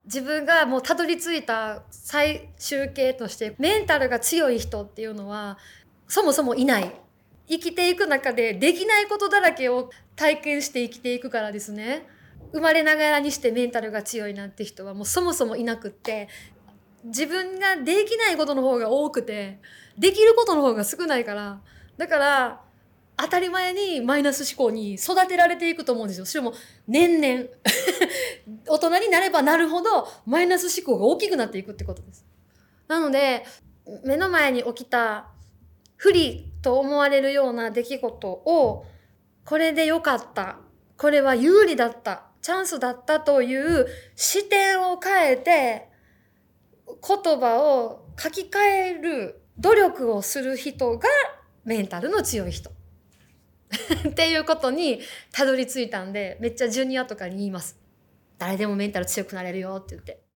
自分がもうたどり着いた最終形として、メンタルが強い人っていうのはそもそもいない。生きていく中でできないことだらけを体験して生きていくからですね。生まれながらにしてメンタルが強いなんて人はもうそもそもいなくって、自分ができないことの方が多くてできることの方が少ないから、だから当たり前にマイナス思考に育てられていくと思うんですよ。それも年々大人になればなるほどマイナス思考が大きくなっていくってことです。なので目の前に起きた不利と思われるような出来事を、これで良かった、これは有利だった、チャンスだったという視点を変えて言葉を書き換える努力をする人がメンタルの強い人っていうことにたどり着いたんで、めっちゃジュニアとかに言います。誰でもメンタル強くなれるよって言って。